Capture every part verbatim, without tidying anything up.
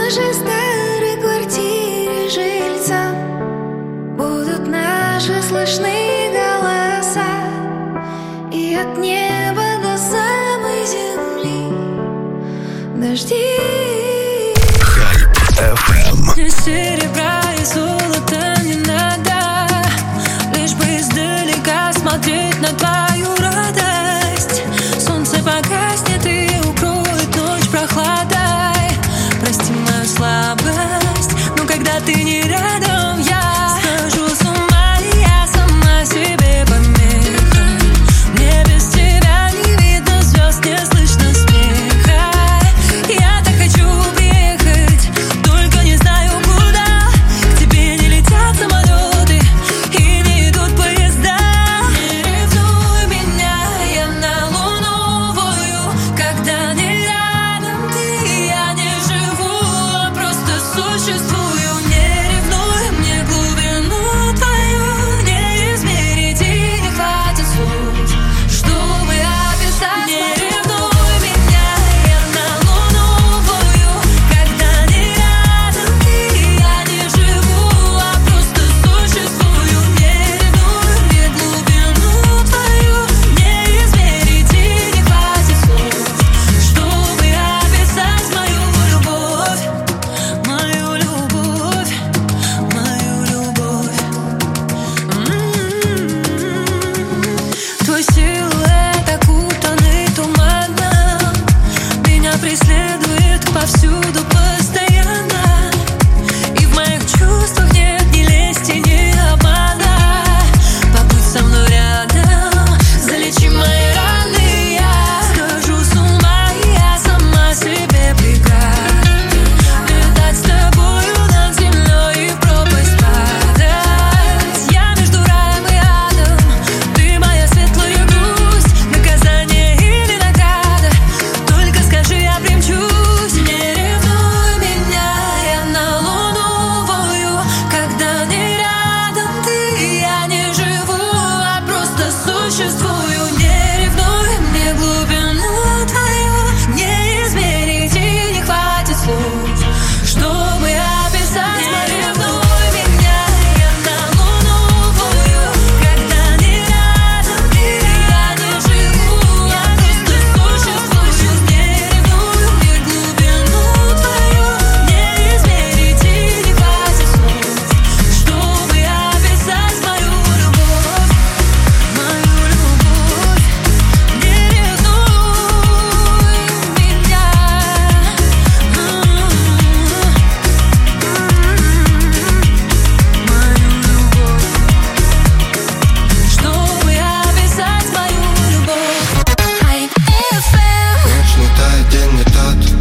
нашей старой квартире жильца будут наши слышны голоса, и от неба до самой земли дожди. Хайп эф эм. Мне серебра и золота не надо, лишь бы издалека смотреть на твою радость. Солнце погаснет и укроет ночь прохладой. Прости мою слабость, но когда ты не рядом, я схожу с ума, и я сама себе помеха. Мне без тебя не видно звезд, не слышно смеха. Я так хочу приехать, только не знаю куда. К тебе не летят самолеты и не идут поезда. Не ревнуй меня, я на луну вою, когда не рядом ты, я не живу, а просто существую. Не ревнуй мне глубину твою, не измерить и не хватит слов, чтобы описать. Не ревнуй меня, я на луну вою, когда не рядом ты, я не живу, а просто существую. Не ревнуй мне глубину твою, не измерить и не хватит слов, чтобы описать мою любовь, мою любовь, мою любовь. М-м-м. Твой силуэт окутанный туманом меня преследует повсюду постоянно, и в моих чувствах нет ни лести, ни обмана. Побудь со мной рядом, залечи мои раны. Я схожу с ума, и я сама себе преграда. Летать с тобою над землей и в пропасть падать. Я между раем и адом, ты моя светлая грусть. Наказание или награда, только скажи, я примчусь. Не ревнуй меня, я на луну вою, когда не рядом ты, я не живу, а просто существую. Не ревнуй мне глубину твою, не измерить и не хватит слов, чтобы описать. Не ревнуй меня, я на луну вою, когда не рядом ты, я не живу, а просто существую. Не ревнуй мне глубину твою, не измерить и не хватит слов, чтобы описать мою любовь, мою любовь. Не ревнуй меня, мою любовь, чтобы описать мою любовь. Хайп эф эм. Ночь не тает, день не тот.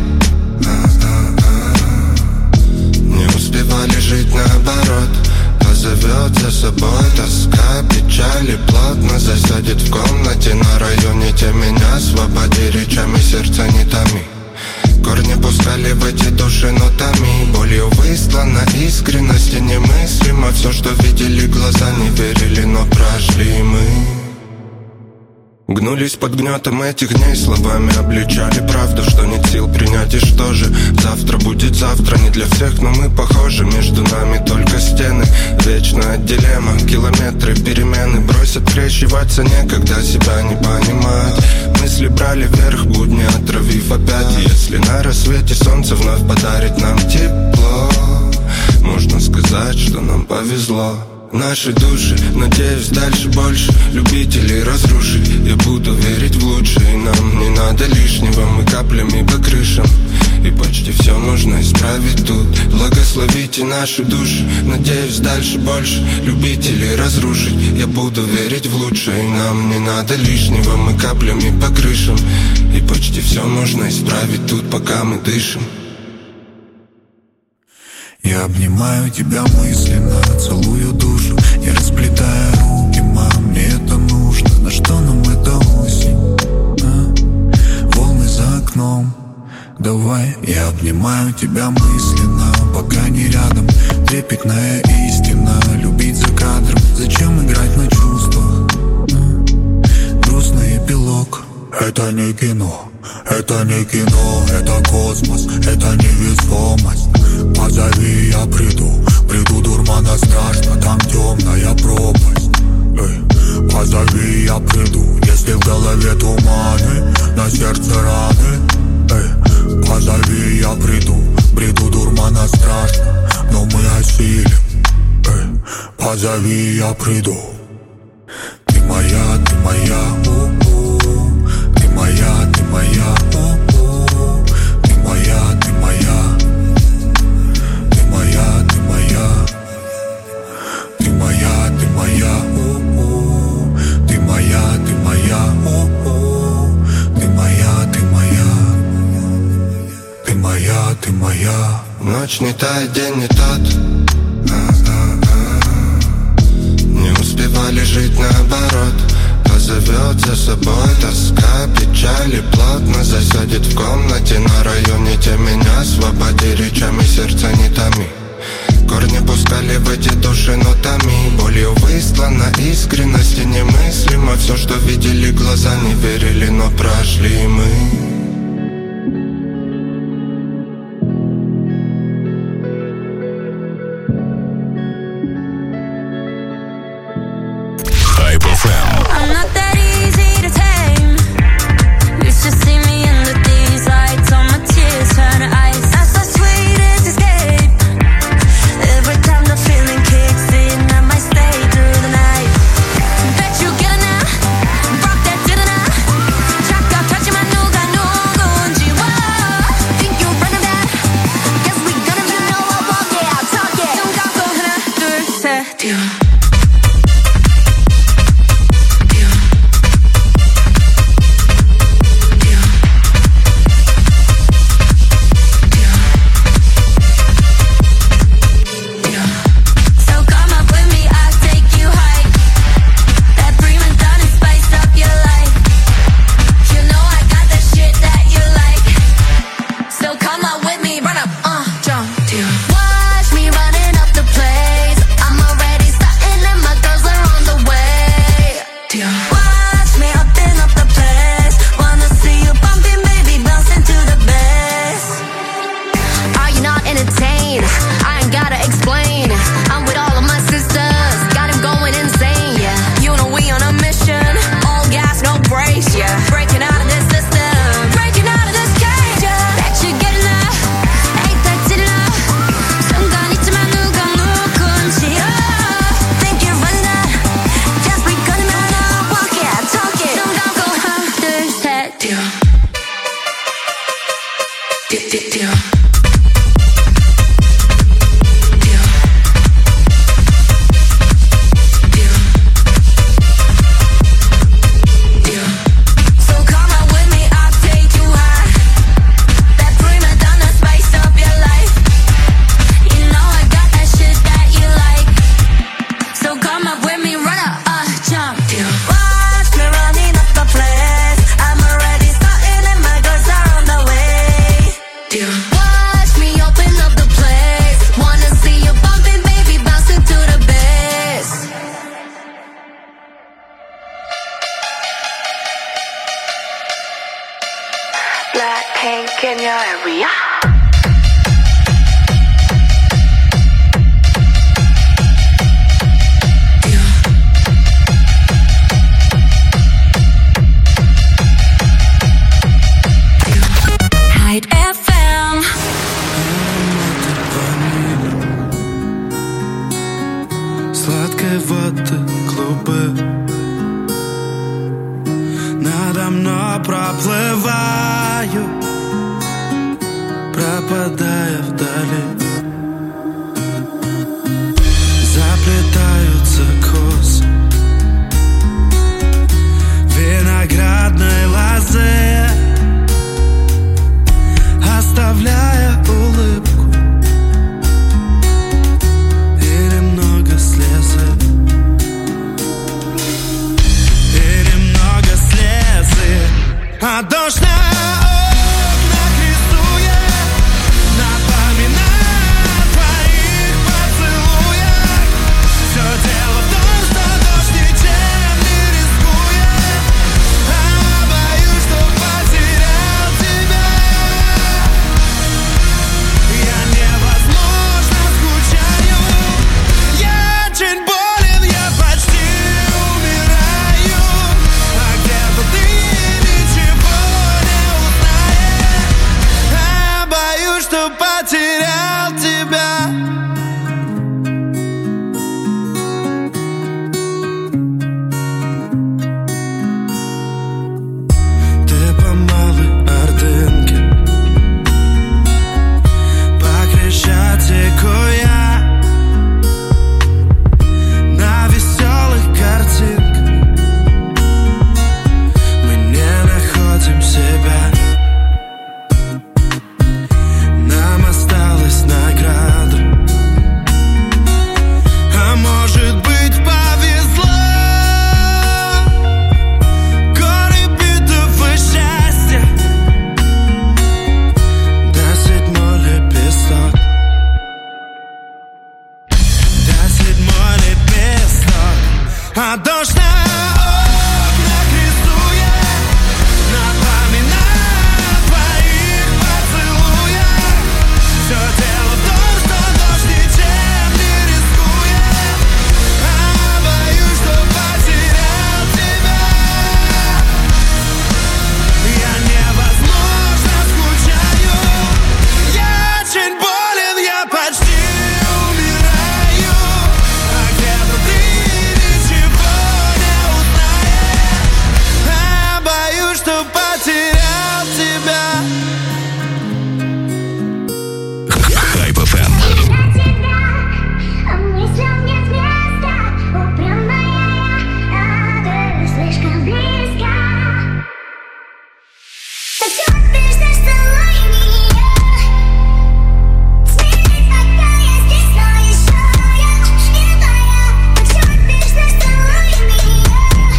А-а-а. Не успевали жить наоборот. Позовет за собой тоска, печаль и плотно засядет в комнате на районе. Те меня освободи, речами сердца не томи. Корни пускали в эти души нотами. Болью выслана искренность и немыслимо. Все, что видели глаза, не верили, но прошли мы. Гнулись под гнетом этих дней, словами обличали правду, что нет сил принять, и что же завтра будет завтра. Не для всех, но мы похожи, между нами только стены. Вечная дилемма, километры, перемены. Бросят крещиваться некогда, себя не понимать. Мысли брали вверх, будни отравив опять. И если на рассвете солнце вновь подарит нам тепло, можно сказать, что нам повезло. Наши души, надеюсь, дальше больше любителей разрушить. Я буду верить в лучшее, и нам не надо лишнего. Мы каплями по крышам, и почти все можно исправить тут. Благословите наши души, надеюсь, дальше больше любителей разрушить. Я буду верить в лучшее, и нам не надо лишнего. Мы каплями по крышам, и почти все можно исправить тут, пока мы дышим. Я обнимаю тебя мысленно, целую душу, не расплетая руки, мам, мне это нужно. На что нам эта осень? А? Волны за окном. Давай, я обнимаю тебя мысленно, пока не рядом. Трепетная истина, любить за кадром. Зачем играть на чувствах? А? Грустный эпилог. Это не кино, это не кино, это космос, это невесомость. позови, я приду. Ты моя, ты моя, у-у. Ты моя, ты моя, у-у. Ты моя, ты моя. Ты моя, ты моя. Ты моя, ты моя, у-у. Ты моя, ты моя, у-у. Ты моя, ты моя. Ты моя, ты моя. Ночь не та, день не тот. Не успевали жить наоборот. Позовет за собой тоска, печали плотно засядет в комнате на районе. Те меня освободи, речами сердца не томи. Корни пускали в эти души нотами. Болью выслана искренность и немыслимо. Все, что видели глаза, не верили, но прошли мы. I'm not that easy to tame. Used to see me under these lights, all my tears turn to ice. That's the sweetest escape. Every time the feeling kicks in, I might stay through the night. Bet you get it now, rock that dinner now. 잠깐 터지만 누가 누군지. Whoa, think you're running that? Guess we gonna be know I walk it out, talk it. 눈 감고 하나 둘 셋. Blackpink in your area. Hype эф эм. Сладкой воды клубы надо мной проплываю, пропадая вдали. Заплетаются косы виноградной лозы, оставляя улыбку и немного слезы, и немного слезы. А дождь на окнах рисует, напоминая о твоих поцелуях. Все дело в том, что дождь ничем не рискует, а боюсь, что потерял тебя. Я невозможно скучаю, я очень болен, я почти умираю. А где-то ты ничего не узнаешь, а боюсь, что потерял тебя. а дождь на окнах рисует, напоминая о твоих поцелуях. Все дело в том, что дождь ничем не рискует, а боюсь, что потерял тебя. Я невозможно скучаю, я очень болен, я почти умираю, а где-то ты ничего не узнаешь, а боюсь, что потерял тебя. Хайп эф эм. А мыслям нет места, упрямая я, а слишком близко. Так что ты ждешь, целуй меня. Смирись, пока я здесь, но еще я не твоя. Так что ты ждешь, целуй меня.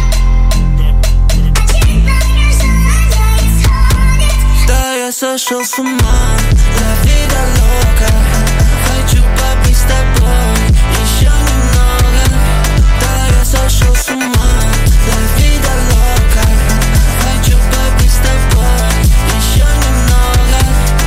Очередное желание исходит. Да, я сошел с ума, la vida loca. Хочу побыть с тобой еще немного. Да, я сошел с ума, la vida loca. Хочу побыть с тобой еще немного.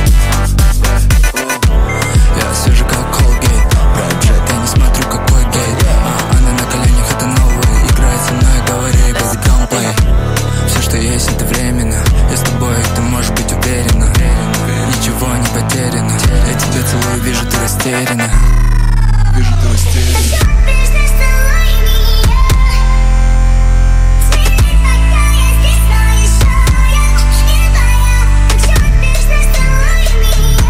Я свежий как Colgate, Red Jet, я не смотрю какой гейт. А она на коленях, это новое, играет со мной, говори, baby, don't play. Все, что есть, это временно, я с тобой, ты можешь быть уверена. Ничего не потеряно, я тебя целую, вижу, ты растеряна. Вижу, ты растеряна. Так что ты ждешь, целуй меня. Смирись, пока я здесь, но еще я не твоя. Так что ты ждешь, целуй меня.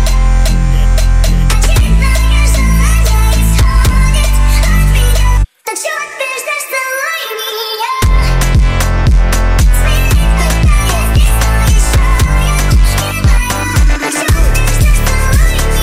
Очередное желание исходит от меня. Так что ты ждешь, целуй меня. Смирись, пока я здесь, но еще я не твоя. Так что ты ждешь, целуй меня.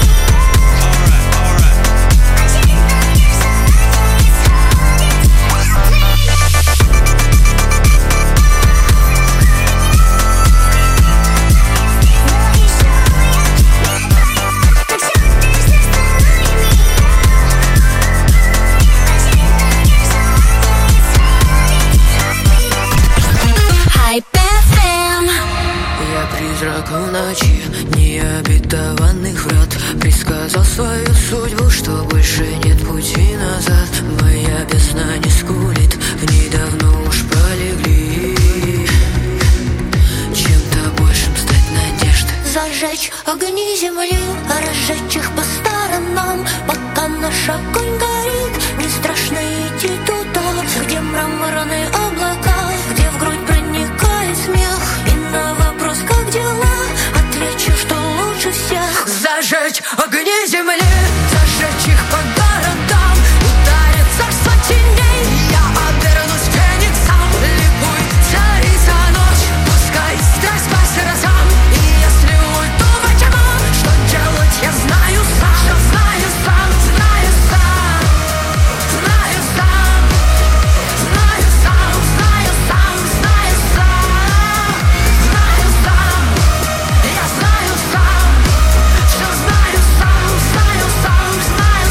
Хайп эф эм. Я призрак в ночи необетованных врат. Предсказал свою судьбу, что больше нет пути назад. Моя бездна не скулит, в ней давно уж пролегли. Чем-то большим стать надежды. Зажечь огни земли, разжечь их по сторонам. Пока наш огонь горит, не страшно идти туда, где мраморные облака, где в грудь проникает смех. И на вопрос, как дела, отвечу, что лучше всех. Зажечь огни земли, зажечь их по городам. Ударит царство теней, я обернусь фениксом. Ликуй, царица ночь, пускай страсть по сердцам. И если уйду во тьму, что делать я знаю сам. Что знаю сам, знаю сам, знаю сам, знаю сам, знаю сам, знаю сам, знаю сам. Я знаю сам, что знаю сам, знаю сам, знаю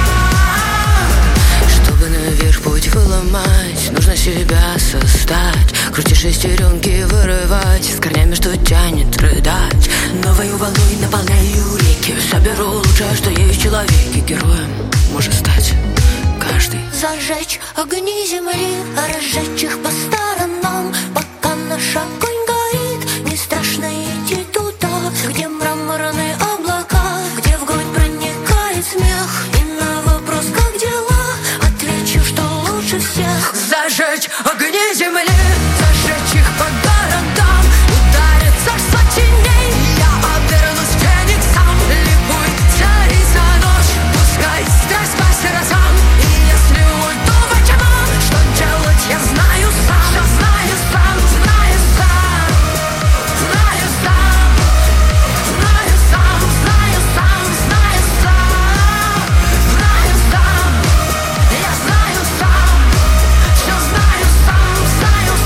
сам. Чтобы наверх путь выломать, нужно себя создать. Крути шестеренки, вырывать, с корнями, что тянет, рыдать. Новою волной наполняю реки, соберу лучшее, что есть в человеке. Героем может стать каждый. Зажечь огни земли, разжечь их по сторонам. Пока наш огонь горит, не страшно идти туда, где мраморные облака, где в грудь проникает смех. И на вопрос, как дела, отвечу, что лучше всех. Зажечь огни земли, зажечь их по городам. Ударит царство теней, я обернусь фениксом. Ликуй, царица ночь, пускай страсть по сердцам. И если уйду во тьму, что делать я знаю сам. Что знаю сам, знаю сам, знаю сам, знаю сам, знаю сам, знаю сам, знаю сам. Я знаю сам, что знаю сам, знаю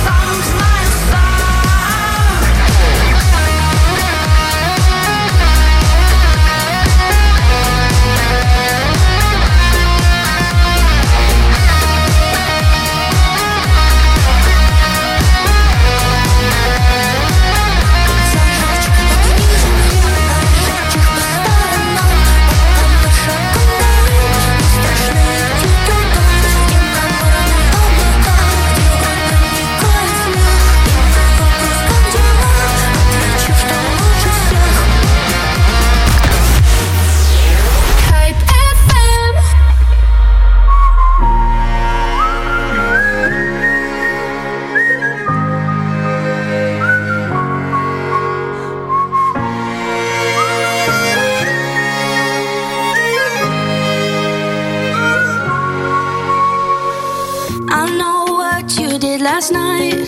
last night.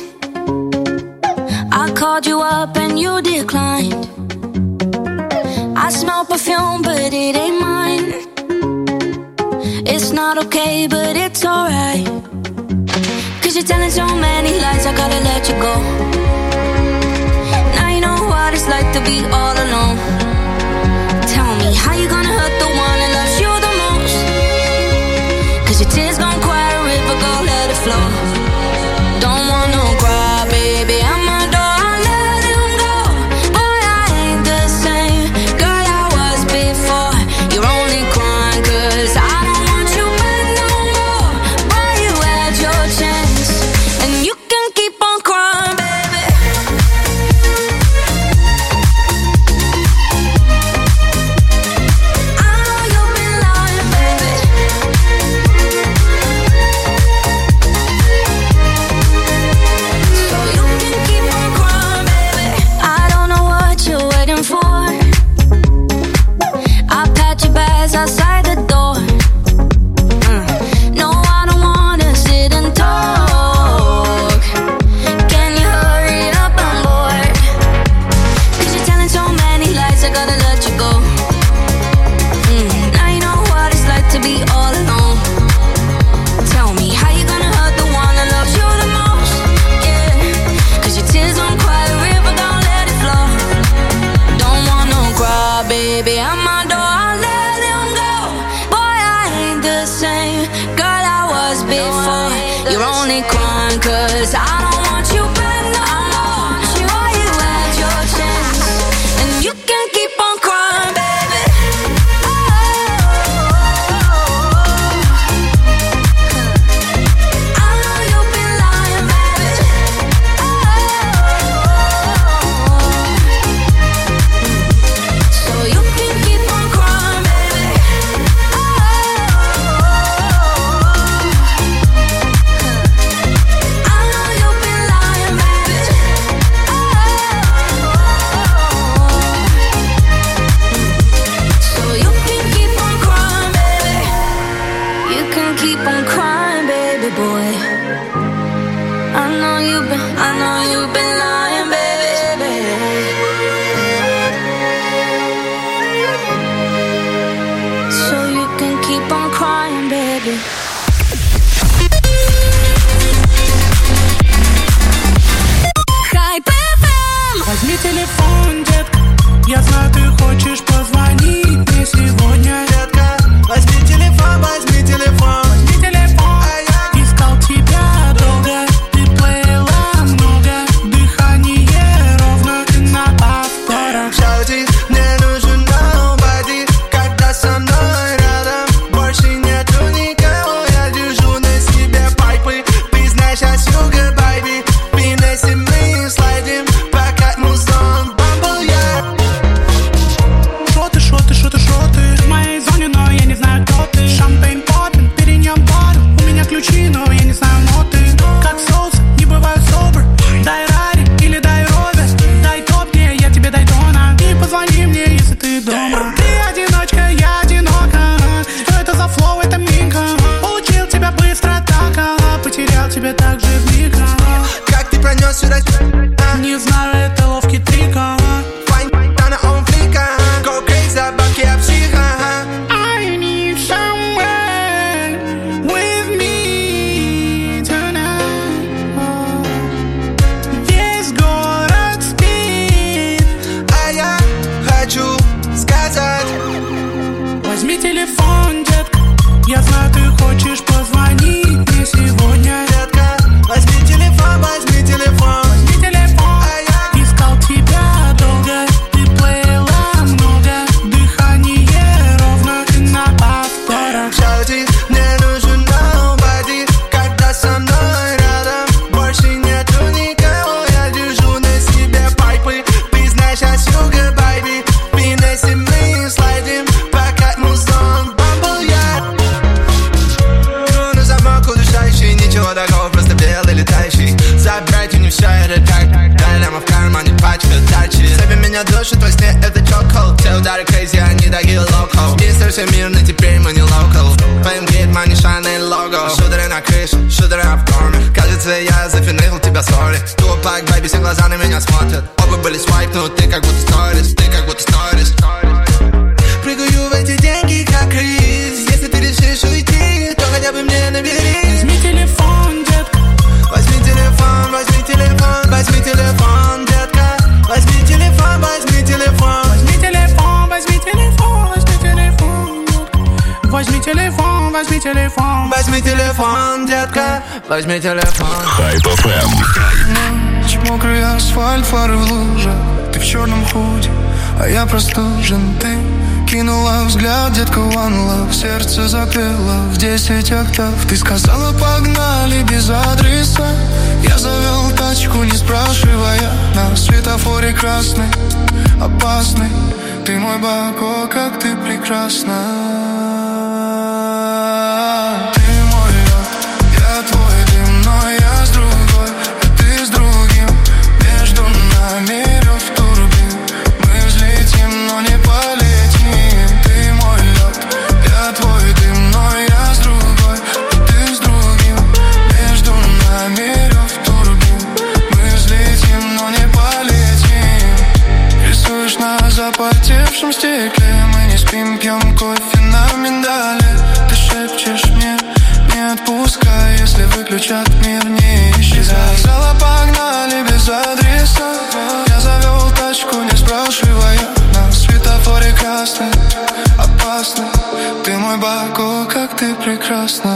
I called you up and you declined. I smell perfume but it ain't mine. It's not okay but it's alright. Cause you're telling so many lies, I gotta let you go. Now you know what it's like to be all alone. Tell me, how you gonna hurt the one that loves you the most? Cause your tears gon' quiet a river, go let it flow. Don't want no cry, baby, I'm a door, I'll let him go. Boy, I ain't the same girl I was before. You're only crying cause I don't want you back no more. Boy, you had your chance and you can keep on crying, baby. I know you've been lying, baby. So you can keep on crying, baby. I don't know what you're waiting for. I packed your bags outside the door. Mm. No, I don't wanna sit and talk. Can you hurry up? I'm bored. Cause you're telling so many lies, I gotta let you go. Mm. Now you know what it's like to be all alone. Tell me, how you gonna hurt the one that loves you the most? Yeah. Cause your tears don't quiet a river, don't let it flow. Don't want no cry, baby, I'm my door, I'll let him go. Boy, I ain't the same girl I was before. You're only crying cause I don't want you back no more. Boy, you had your chance and you can keep on crying, baby. I know you've been lying, baby. So you can keep on crying, baby. I know you've been lying, baby. So you can keep on crying, baby. You can keep on crying, baby boy. I know you've been, I know you've been lying, baby. So you can keep on crying, baby. Hype эф эм. Возьми телефон, детка. Я знаю, ты хочешь позвонить мне сегодня. Детка, возьми телефон, возьми телефон. Возьми телефон. Искал тебя долго, ты плыла много. Дыхание ровно, ты на повторах. Шаути, мне нужен nobody, когда со мной рядом. Больше нету никого, я держу на себе пайпы. Ты знаешь, я sugar baby. Финесси мы слайдим, пока музон бамбл, yeah. Шоты, шоты, шоты, шоты. В моей зоне, но я не знаю, кто ты. Шампейн поппин, перенем пару. У меня ключи, но я не знаю ноты. Как соус, не бываю собр. Дай рари или дай ровер. Дай топ мне, я тебе дай тона. И позвони мне, если ты дома. Ты одиночка, я одинока. Что это за флоу, это мика. Получил тебя быстро так, а потерял тебя так же вмиг. Как ты пронес сюда? Не знаю, это ловкий трик. Файн, она он флика. Go crazy, бабки, я психа. I need someone with me tonight. Весь город спит, а я хочу сказать. Возьми телефон, детка. Я знаю, ты хочешь позвонить мне сегодня. Детка, возьми телефон, возьми телефон. Возьми телефон. Искал тебя долго, ты плыла много. Дыхание ровно, ты на повторах. Шаути, мне нужен nobody, когда со мной рядом. Больше нету никого, я держу на себе пайпы. Ты знаешь, я sugar baby. Финесси мы слайдим, пока музон бамбл, yeah. Труну замок удушающий, ничего такого, просто белый летающий. Забирайте не все, это так. Дайлема в кармане, пачка тачи. Себе меня душит во сне, это чокол. Все удары crazy, они такие локал. Мистер все мирно, теперь мы не локал. Фейм гейт, мани, шайный лого. Шутеры на крыше, шутеры в доме. Кажется, я за финал. тебя сори. Тупак, бэйби, все глаза на меня смотрят. Оба были свайп, но ты как будто сторис, ты как будто сторис. Прыгаю в эти деньги, как Крис. Если ты решишь уйти, то хотя бы мне набери. Возьми телефон, детка. Возьми телефон, возьми телефон, возьми телефон, детка. Возьми телефон, возьми телефон. Возьми телефон, возьми телефон, возьми телефон. Возьми телефон, возьми телефон. Возьми телефон, детка. Возьми телефон. Хайп эф эм. Ночь, мокрый асфальт, фары в луже. Ты в черном худи, а я простужен. Ты кинула взгляд, детка, one love. Сердце запело в десять октав. Ты сказала, погнали без адреса. Я завел тачку, не спрашивая. На светофоре красный, опасный. Ты мой Бако, как ты прекрасна. Ты мой лед, я твой дым, но я с другой, а ты с другим. Между нами рев турбин. Мы взлетим, но не полетим. Ты мой лед, я твой дым, но я с другой, а ты с другим. Между нами рев турбин. Мы взлетим, но не полетим. Рисуешь на запотевшем стекле. Мы не спим, пьем кофе на миндале. Ты шепчешь мне, не отпускай. Если выключат мир, не исчезай. Сказала, погнали без адреса. Я завел тачку, не спрашивая. На светофоре красный, опасный. Ты мой Бако, как ты прекрасна.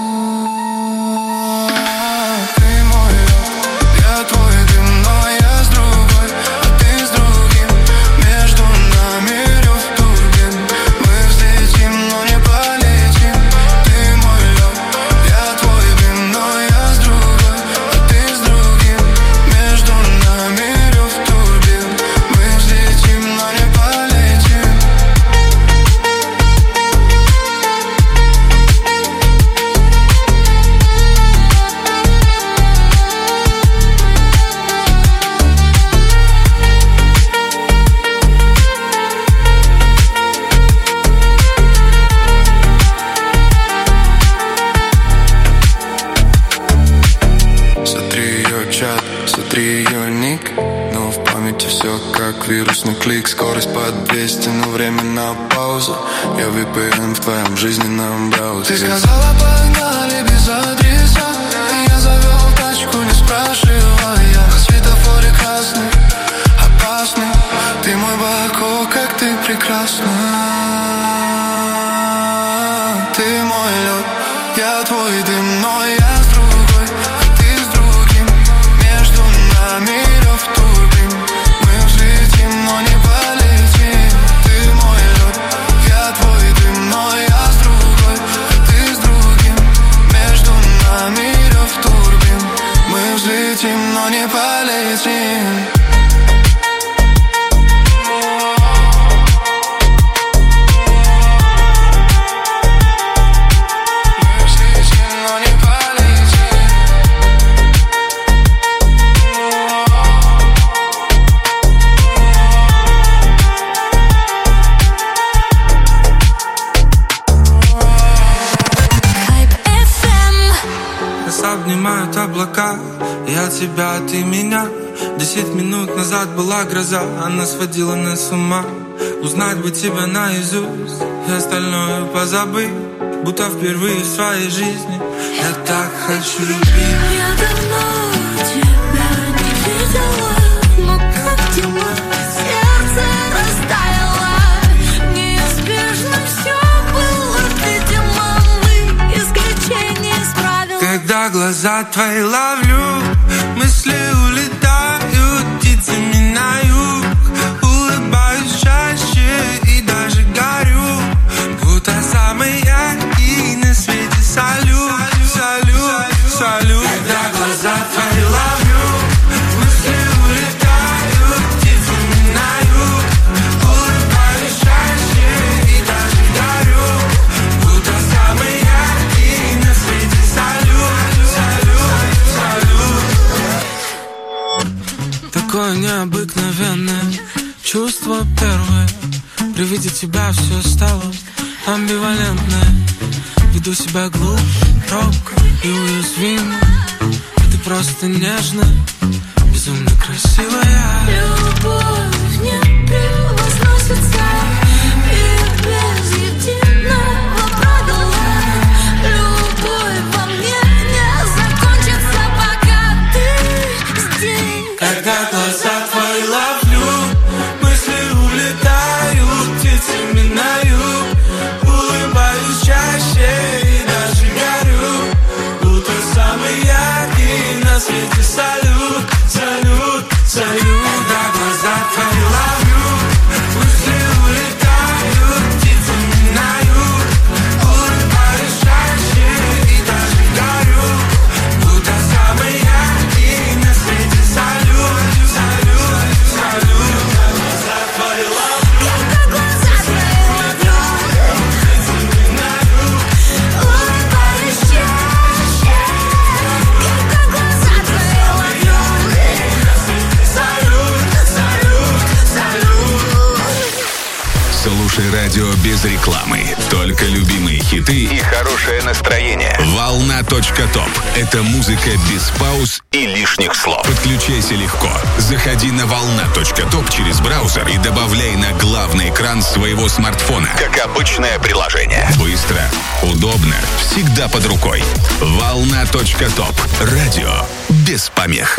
Ты мой лед, я твой дым, но я с другой, а ты с другим. Между нами рев турбин. Мы взлетим, но не полетим. Ты мой лед, я твой дым, но я с другой, а ты с другим. Между нами рев турбин. Мы взлетим, но не полетим. Смотри ее чат, смотри ее ник. Но в памяти все как вирусный клик. Скорость под двести, но время на паузу. Я ви пи эн в твоем жизненном браузере. Ты сказала, погнали без адреса. Я завел тачку, не спрашивая. На светофоре красный, опасный. Ты мой Бако, как ты прекрасна. Ты мой лед, я твой дым, но я с другой, а ты с другим. Между нами рев турбин. Мы взлетим, но не полетим. Ты мой лед, я твой дым, но я с другой, а ты с другим. Между нами рев турбин. Мы взлетим, но не полетим. Обнимают облака, я тебя, ты меня. Десять минут назад была гроза, она сводила нас с ума. Узнать бы тебя наизусть и остальное позабыть, будто впервые в своей жизни я так хочу любить. Я давно тебя не видела, но как дела? Сердце растаяло, неизбежно все было, видимо, мы исключение из правил. Когда глаза твои ловлю, мысли улетают птицами на юг. Улыбаюсь чаще и даже горю, будто самый яркий на свете салют, салют, салют. Когда глаза твои ловлю, мысли улетают птицами на юг. Улыбаюсь чаще и даже горю, будто самый яркий на свете салют, салют, салют. Такое необыкновенное чувство первое. При виде тебя все стало амбивалентное. Веду себя глупо, робко и уязвимо. Это просто нежно, безумно красивая. Любовь не превозносится, и без единого правила. Любовь во мне не закончится, пока ты здесь. Когда глаза твои ловлю, мысли улетают, птицы минают, улыбаюсь чаще и даже горю, будто самый яркий на свете салют, салют, салют. Когда глаза твои ловлю, мысли улетают, птицы минают, улыбаюсь чаще и даже горю, будто самый яркий на свете салют, салют, салют. Когда глаза твои ловлю, Когда глаза твои ловлю, птицы минают, улыбаюсь чаще. Когда глаза твои ловлю, салют, салют, салют. Слушай радио без рекламы. Только любимые хиты и хорошее настроение. Волна.топ. Это музыка без пауз и лишних слов. Подключайся легко. Заходи на волна.топ через браузер и добавляй на главный экран своего смартфона. Как обычное приложение. Быстро, удобно, всегда под рукой. Волна.топ. Радио без помех.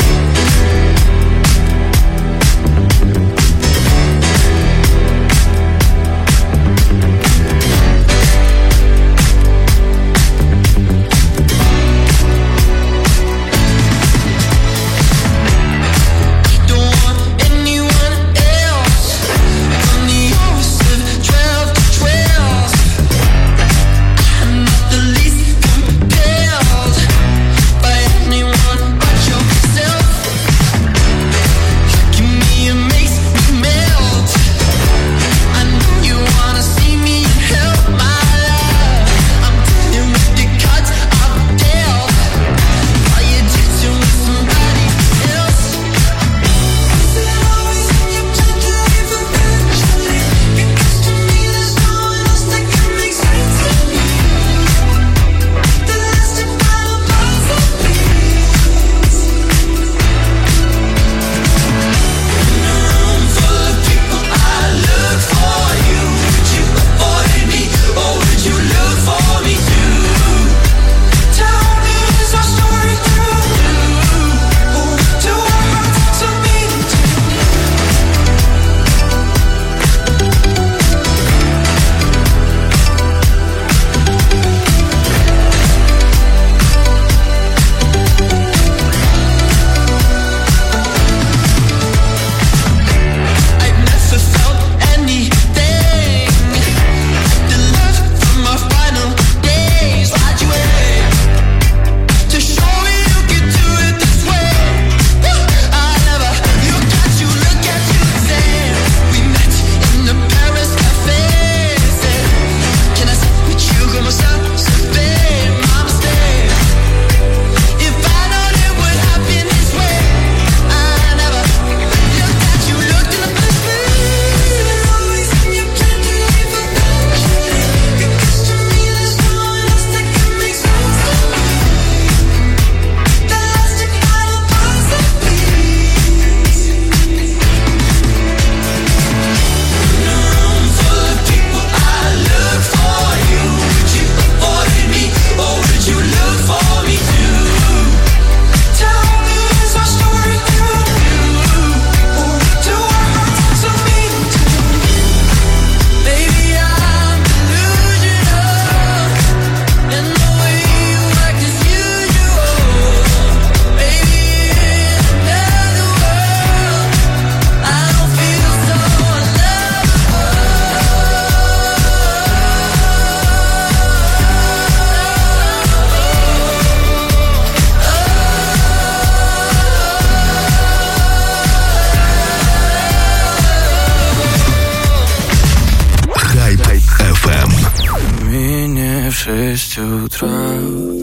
шесть утра,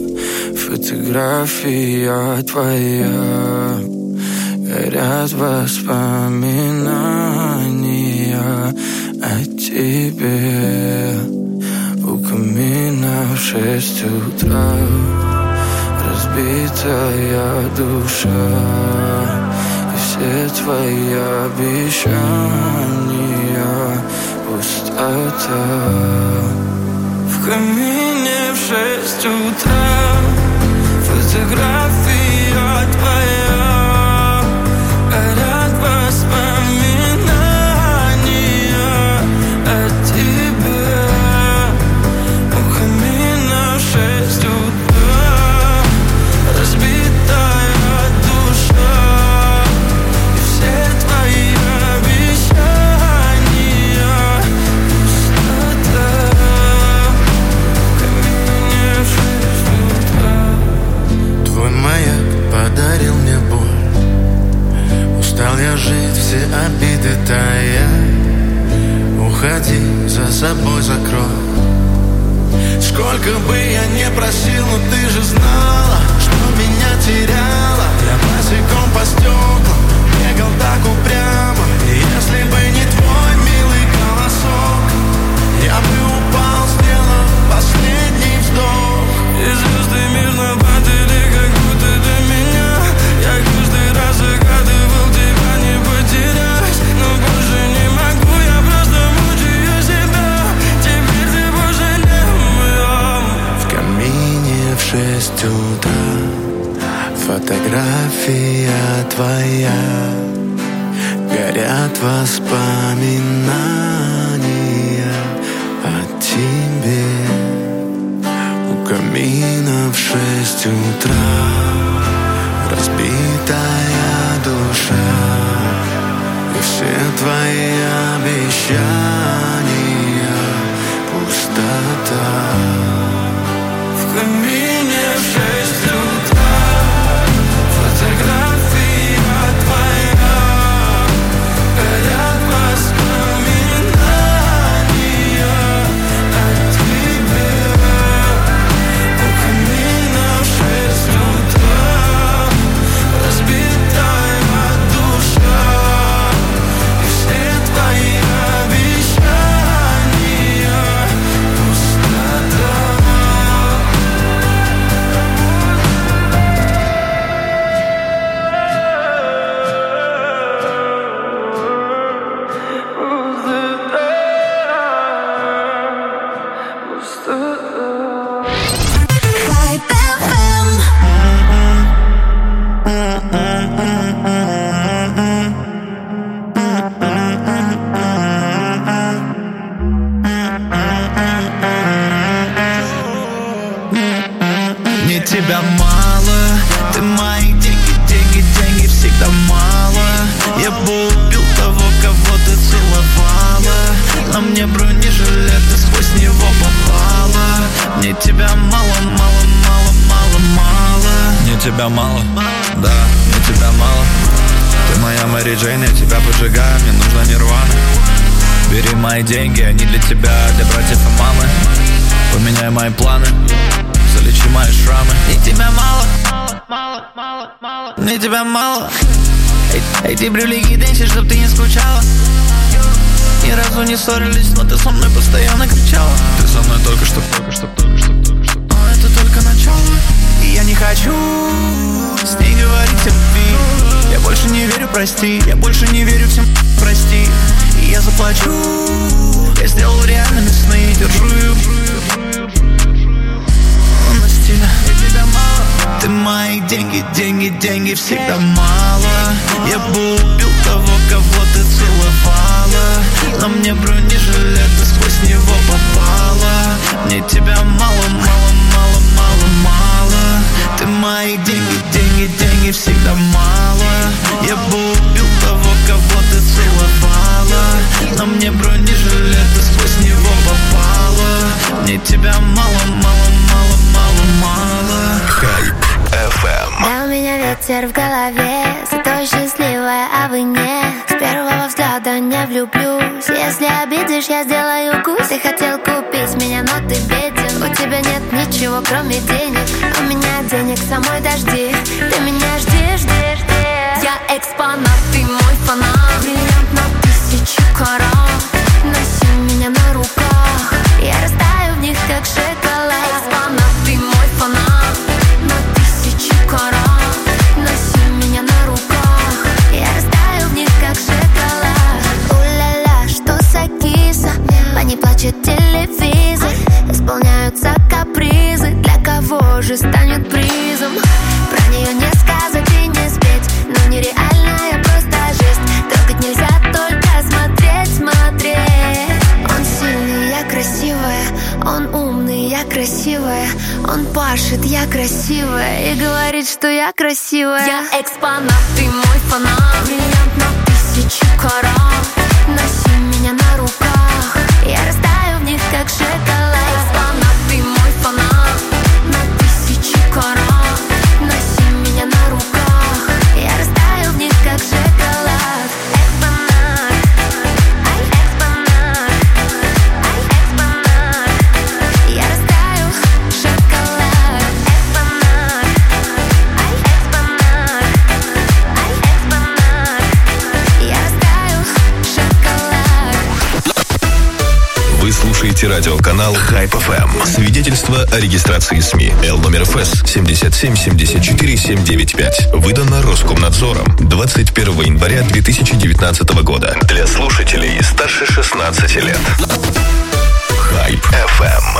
фотография твоя, горят воспоминания о тебе. У камина в шесть утра разбитая разбитая душа, и все твои обещания пустота. В камине в шесть утра фотография твоя, горят воспоминания о тебе. У камина в шесть утра разбитая душа, и все твои обещания пустота. В камине в шесть утра. Твой маяк подарил мне боль, устал я жить, все обиды тая. Уходи, за собой закрой. Сколько бы я не просил, но ты же знала, что меня теряла. Я босиком по стеклам бегал так упрямо, и если бы не твой милый голосок, я бы упал, сделав последний вздох. И звезды мирно падали, как будто для меня. Я каждый раз загадывал тебя не потерять, но больше не могу, я просто мучаю себя. Теперь ты больше не моя. В камине в шесть утра фотография твоя, горят воспоминания о тебе. У камина в шесть утра разбитая душа, и все твои обещания пустота. В камине в шесть утра фотография твоя, горят воспоминания о тебе. У камина в шесть утра разбитая душа, и все твои обещания пустота. Vibe эф эм. Мне тебя мало, ты мои деньги, деньги, деньги всегда мало. Я бы убил того, кого ты целовала. На мне бронежилет, ты сквозь него попала. Мне тебя мало, мало, мало, мало, мало. Мне тебя мало, да, мне тебя мало. Ты моя Мэри Джейн, я тебя поджигаю, мне нужна нирвана. Бери мои деньги, они для тебя, для братьев и мамы. Поменяй мои планы, залечи мои шрамы. Мне тебя мало, мало, мало, мало. Мне тебя мало. Эй, эти брюлики деньги, чтоб ты не скучала. Ни разу не ссорились, но ты со мной постоянно кричала. Ты со мной только что, только что, только что, только что. Но это только начало. И я не хочу с ней говорить о любви. Я больше не верю, прости. Я больше не верю всем, прости. И я заплачу. Я сделал реальными сны. Держу ее на стиле. Мне тебя мало. Ты мои деньги, деньги, деньги всегда мало. Я бы убил того, кого ты целовала. На мне бронежилет, ты сквозь него попала. Мне тебя мало, мало, мало, мало, мало. Ты мои деньги, деньги, деньги всегда мало. Я бы убил того, кого ты целовала. На мне бронежилет, ты сквозь него попала. Мне тебя мало, мало, мало, мало, мало. Хайп эф эм. Да, у меня ветер в голове, зато счастливая, а вы нет. С первого взгляда не влюблюсь. Если обидишь, я сделаю кусь. Ты хотел купить меня, но ты беден. У тебя нет ничего, кроме денег. У меня денег самой дожди. Ты меня жди, жди, жди. Я экспонат, ты мой фанат. Бриллиант на тысячу карат. Носи меня на руках. Я растаю в них, как шоколад. Экспонат, ты мой фанат. На тысячу красивая, он умный, я красивая, он пашет, я красивая, и говорит, что я красивая. Я экспонат, ты мой фанат, бриллиант на тысячу карат, носи меня на руках, я растаю в них, как шоколад. Экспонат, ты мой фанат, на тысячу карат, носи меня на руках, я растаю в них, как шоколад. Экспонат, ай, экспонат, ай, экспонат, я растаю шоколад. Экспонат, ай, экспонат, ай, экспонат, я растаю шоколад. Вы слушаете радиоканал Hype эф эм. Свидетельство о регистрации СМИ. Л номер эф эс семь семь семь четыре семь девять пять. Выдано Роскомнадзором двадцать первого января две тысячи девятнадцатого года. Для слушателей старше шестнадцати лет. Hype эф эм.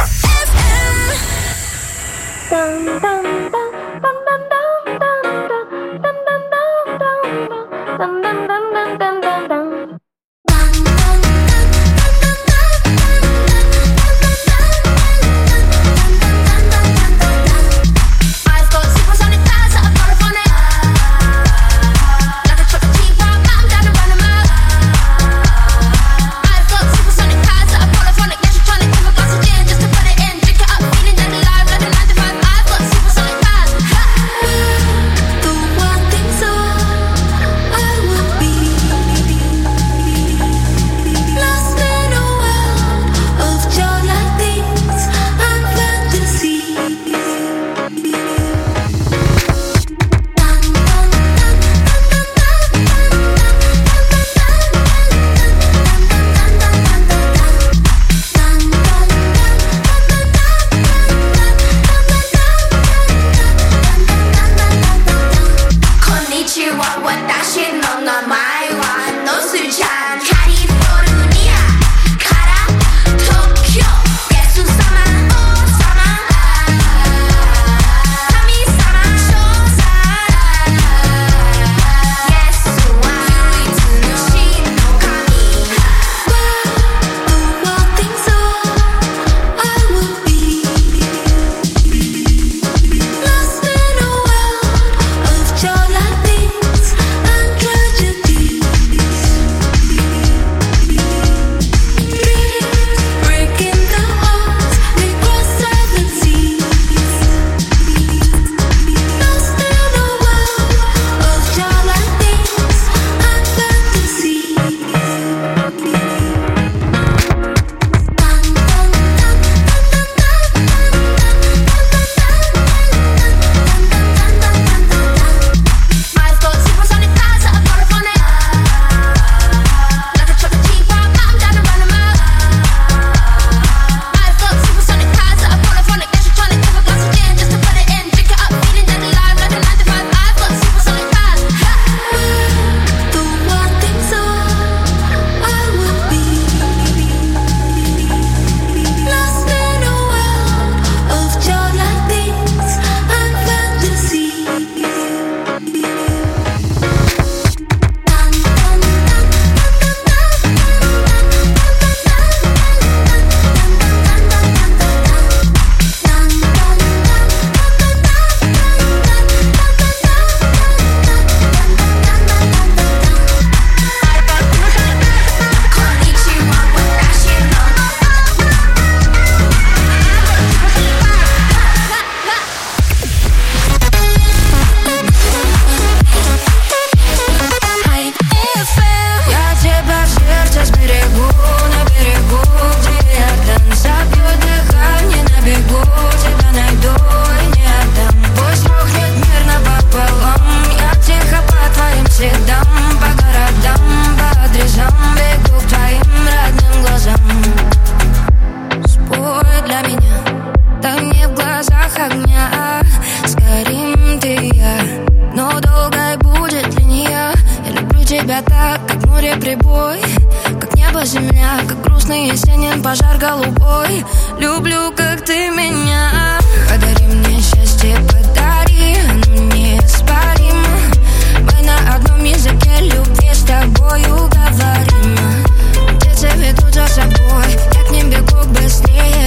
прибой, как небо, земля, как грустный есенин пожар голубой. Люблю, как ты меня. Подари мне счастье, подари, оно неоспоримо. Мы на одном языке любви с тобою говорим. Птицы ведут за собой, я к ним бегу быстрее.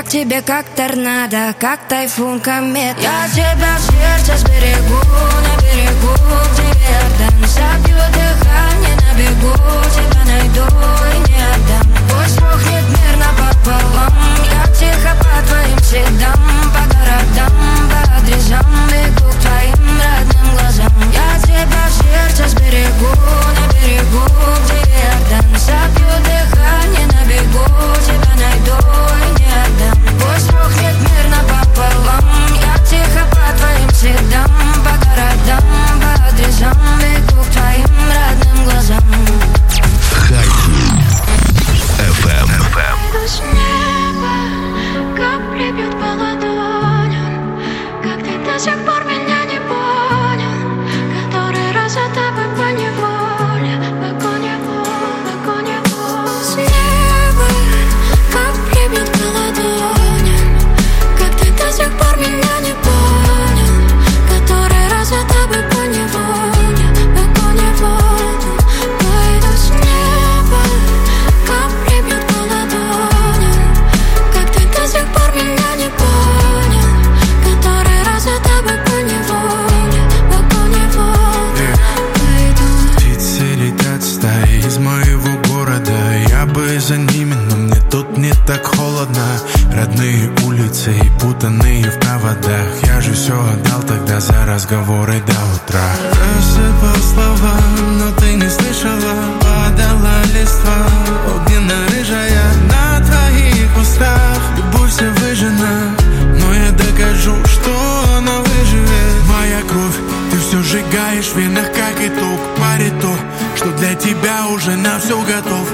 к тебе как торнадо, как тайфун, комета. Я тебя в сердце сберегу, на берегу, где Иордан. Забью дыхание на бегу, тебя найду и не отдам. Пусть рухнет мир напополам, я тихо по твоим следам, по городам, по адресам бегу к твоим родным глазам. Я тебя в сердце сберегу, на берегу, где Иордан. Забью дыхание на бегу, тебя найду и не отдам. Пусть рухнет мир напополам, я тихо по твоим следам, по городам, по адресам бегу к твоим родным глазам. эф эм. С неба капли бьют по ладоням, как ты до сих пор меня не понял, который раз за тобой поневоле, поневоле, поневоле. С неба капли бьют по ладоням, как ты до сих пор меня не понял, который раз за тобой поневоле, поневоле. Пойду с неба, капли бьют по ладоням, как ты до сих пор меня не понял, который раз за тобой поневоле, поневоле. Пойду. Птицы летят стаи из моего города, я бы за ними, но мне тут не так холодно. Родные улицы и путанные в проводах, я же все отдал тогда за разговоры до утра. Рассыпал слова, но ты не слышала, падала листва огненно-рыжая на твоих устах. Любовь вся выжжена, но я докажу, что она выживет. Моя кровь, ты все сжигаешь в венах, как итог. Парит то, что для тебя уже на все готов.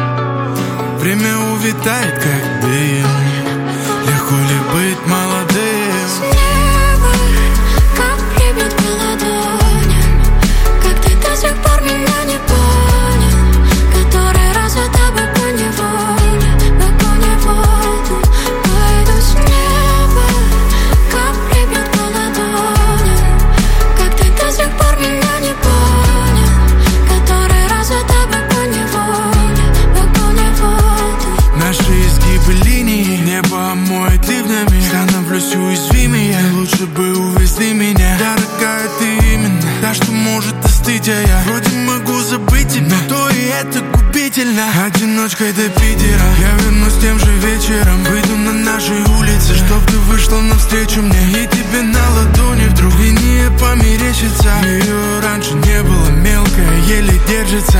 Время увитает, как дым. Легко ли быть молодым? С неба капли бьют по ладоням, как ты до сих пор меня не понял, который раз за тобой поневоле, поневоле. Пойду с неба, капли бьют по ладоням, как ты до сих пор меня не понял, который раз за тобой поневоле, поневоле. Наши изгибы линий небо омоет ливнями. Становлюсь уязвимее, лучше бы увезли меня. Дорогая, ты именно та, что может остыть, а я вроде могу забыть тебя, но то и это губительно. Одиночкой до Питера я вернусь тем же вечером, выйду на нашей улице, чтоб ты вышла навстречу мне, и тебе на ладони вдруг линия померещится. Ее раньше не было, мелкая, еле держится.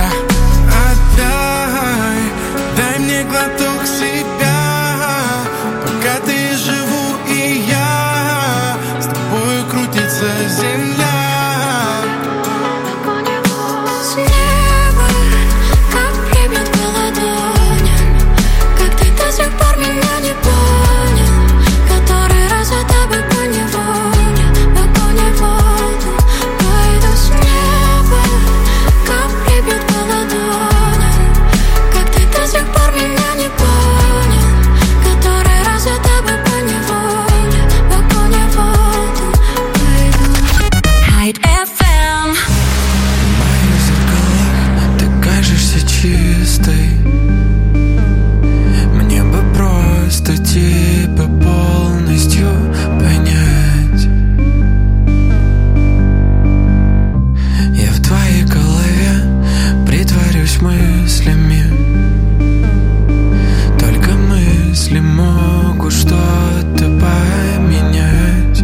Отдай, дай мне глоток себя, пока ты живу и я, с тобой крутится земля. С неба капли бьют по ладоням, как ты до сих пор меня не понял, который раз за тобой поневоле, поневоле. Пойду с неба, капли бьют по ладоням, как ты до сих пор меня не понял, который раз за тобой поневоле, поневоле. Пойду. Хайд эф эм. В моих зеркалах ты кажешься чистой. Мне бы просто тебя полностью понять. Я в твоей голове притворюсь мыслями. Только мысли могут что-то поменять.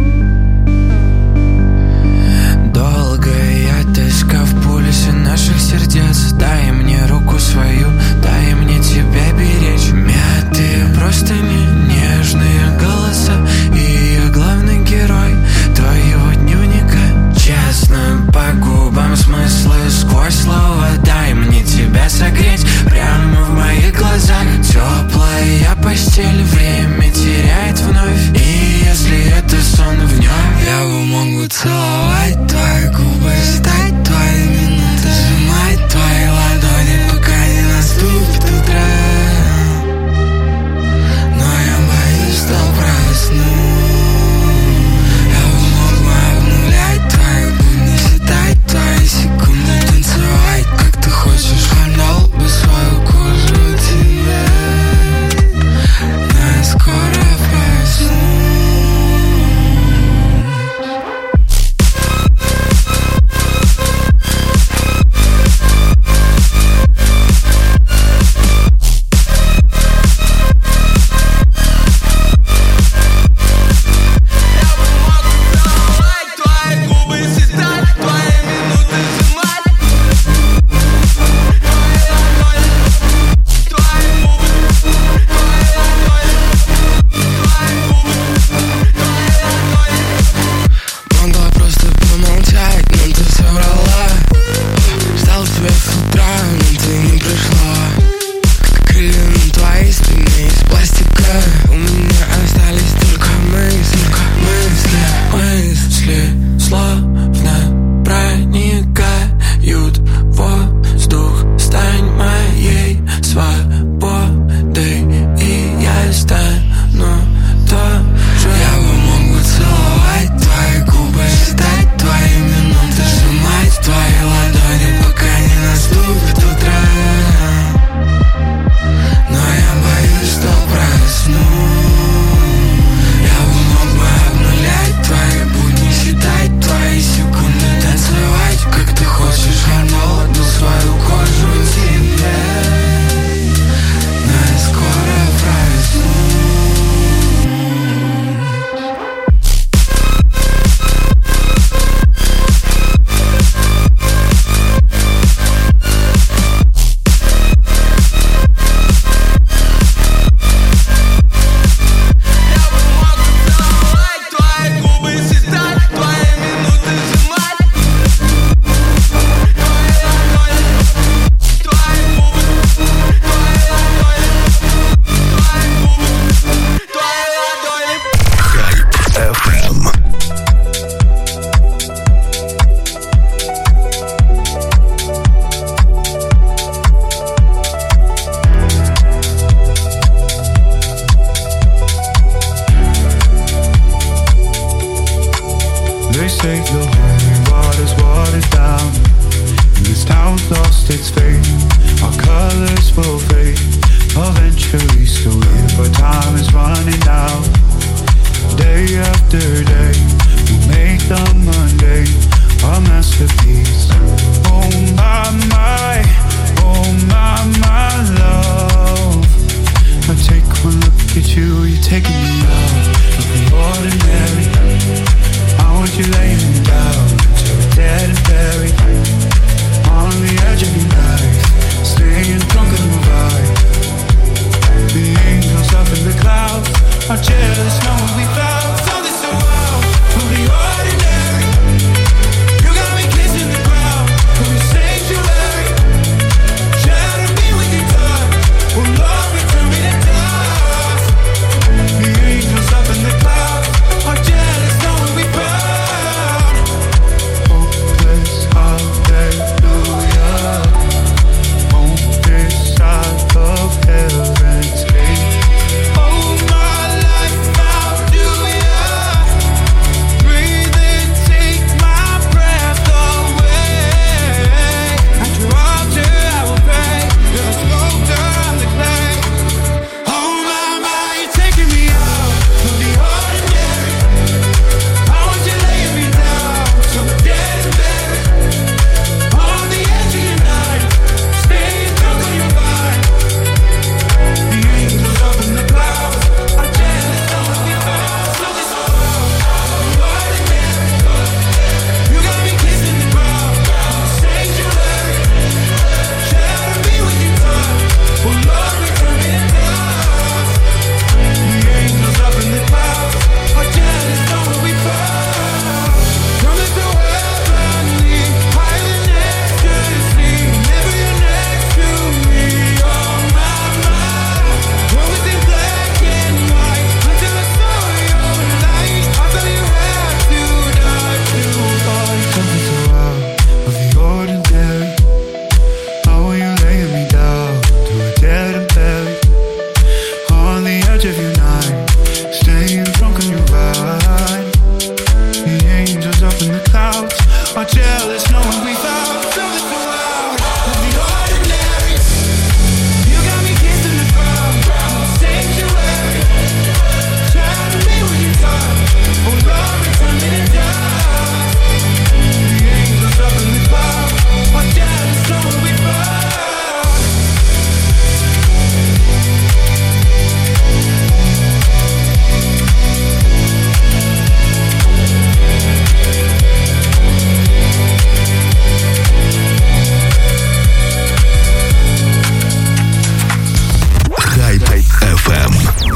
Долгая тоска в пульсе наших сердец. Дай мне руку свою, дай мне тебя беречь. Мятые простыни, нежные голоса, и я главный герой твоего дневника. Честно по губам смыслы сквозь слова. Дай мне тебя согреть прямо в моих глазах. Теплая постель, время теряет вновь. И если это сон вновь, я бы мог бы целовать твои губы, ждать твои минуты, сжимать твои ладони, пока не наступит утро. Но я боюсь, что просну. Я бы мог бы обнулять твои будни, считать твои секунды, танцевать, как ты хочешь. Отдал бы свою кожу тебе насквозь. save the holy waters watered down. And this town's lost its faith. Our colors will fade. Eventually still here, but time is running out. Day after day, we make the mundane a masterpiece. Oh my, my, oh my, my love. I take one look at you, you're taking me out of the ordinary. I want you laying me down till we're dead and buried. On the edge of your knife, staying drunk in the vibe. The angels up in the clouds are jealous knowing we found something so wild from the ordinary. You got me kissing the ground from your sanctuary. Shatter me with your touch, will love return me to dust. The angels up in the clouds are jealous knowing we found hopeless hallelujah on this side of heaven's gate. Oh my life, hallelujah. Breathe in, take my breath away. At your altar I will pray. You're the sculptor, I'm the clay. Oh my, my, you're taking me out of the ordinary. I want you laying me down till we're dead and buried. On the edge of your night, staying drunk on your vine. The angels up in the clouds are jealous knowing we found something so ordinary. You got me kissing the ground from the sanctuary. Shatter me with your touch, will love return me to dust. The angels up in the clouds are jealous knowing we found something so heavenly, higher than ecstasy. Never you're next to me, oh my, my. What was in black and white until I saw your light? I thought you had to die to find something so out of the ordinary. How are you laying me down to a dead and buried? On the edge of your night, staying drunk on your ride. The angels up in the clouds are jealous knowing we found something so out of the ordinary. You got me kissing the ground from the sanctuary. Shatter me with your touch, oh Lord, return me to dust. The angels up in the clouds are jealous knowing we found. Хайп эф эм.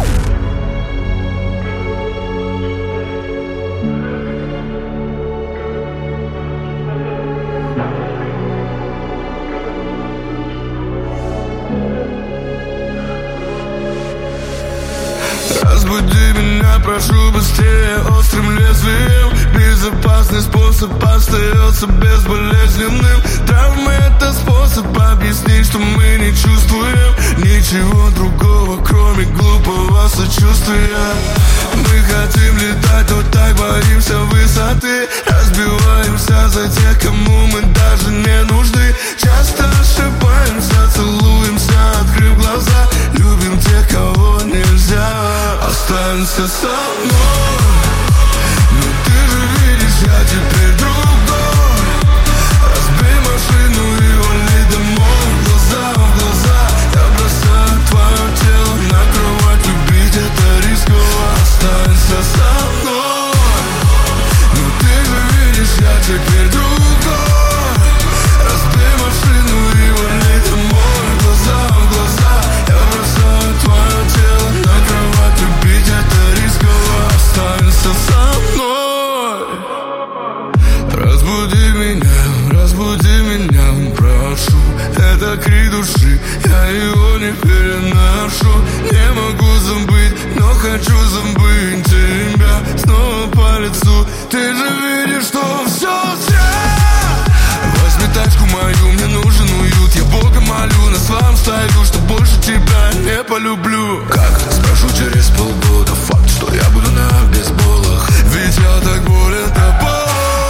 Разбуди меня, прошу, быстрее, острым лезвием. Безопасный способ остается безболезненным. Травмы — это способ объяснить, что мы не чувствуем ничего другого, кроме глупого сочувствия. Мы хотим летать, но так боимся высоты. Разбиваемся за тех, кому мы даже не нужны. Часто ошибаемся, целуемся, открыв глаза. Любим тех, кого нельзя. Останься со мной. Но ты же видишь, я теперь другой. Разбей машину и вали домой. Глаза в глаза, я бросаю твое тело на кровать. Любить — это рисково. Останься со мной. Но ты же видишь, я теперь другой. Разбей машину и вали домой. Глаза в глаза, я бросаю твое тело на кровать. Любить — это рисково. Останься со мной. Разбуди меня, разбуди меня, прошу. Это крик души, я его не переношу. Не могу забыть, но хочу забыть тебя. Снова по лицу, ты же видишь, что все зря. Возьми тачку мою, мне нужен уют. Я Бога молю, на своем стою, что больше тебя не полюблю. Как? Спрошу через полгода. Факт, что я буду на бейсболах. Ведь я так болен тобой.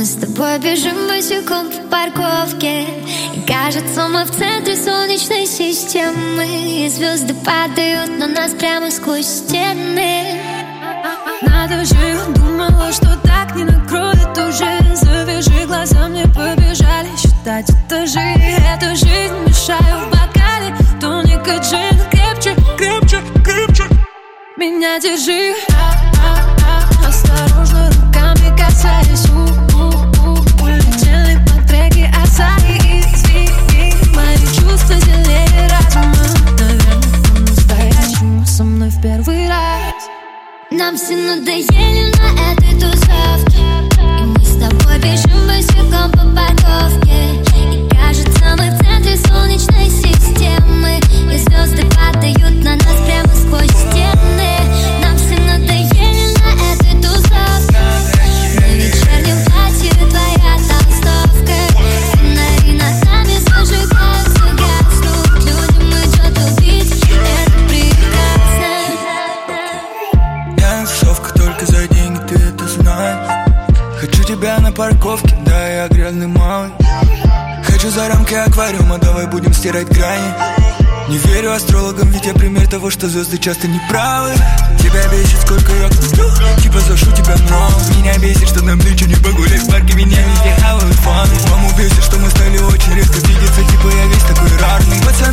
с тобой бежим босиком по парковке, и кажется, мы в центре солнечной системы, и звезды падают на нас прямо сквозь стены. Надо же, думала, что так не накроет уже. Завяжи глаза, мне побежали считать этажи. Эту жизнь мешаю в бокале тоник и джин. Крепче, крепче, крепче меня держи. Осторожно, руками касаясь. Улетели по треке Асаи. Извини, мои чувства зелее разума. Наверное, по-настоящему со мной в первый раз. Нам все надоели на этой тусовке, и мы с тобой бежим босиком по парковке, и кажется, мы в центре солнечной системы, и звезды падают на нас прямо сквозь стены. Нам все надоели на этой тусовке. На вечернем платье твоя толстовка. Фонари над нами зажигаются, гаснут. Людям идет убить, это прекрасно. Я на тусовках только за деньги, ты это знаешь. Хочу тебя на парковке, да, я грязный малый. Хочу за рамки аквариума, давай будем стирать грани. Не верю астрологам, ведь я пример того, что звезды часто не правы. Тебя бесит, сколько я куплю, типа зашу тебя, но меня бесит, что нам ничего не погулять.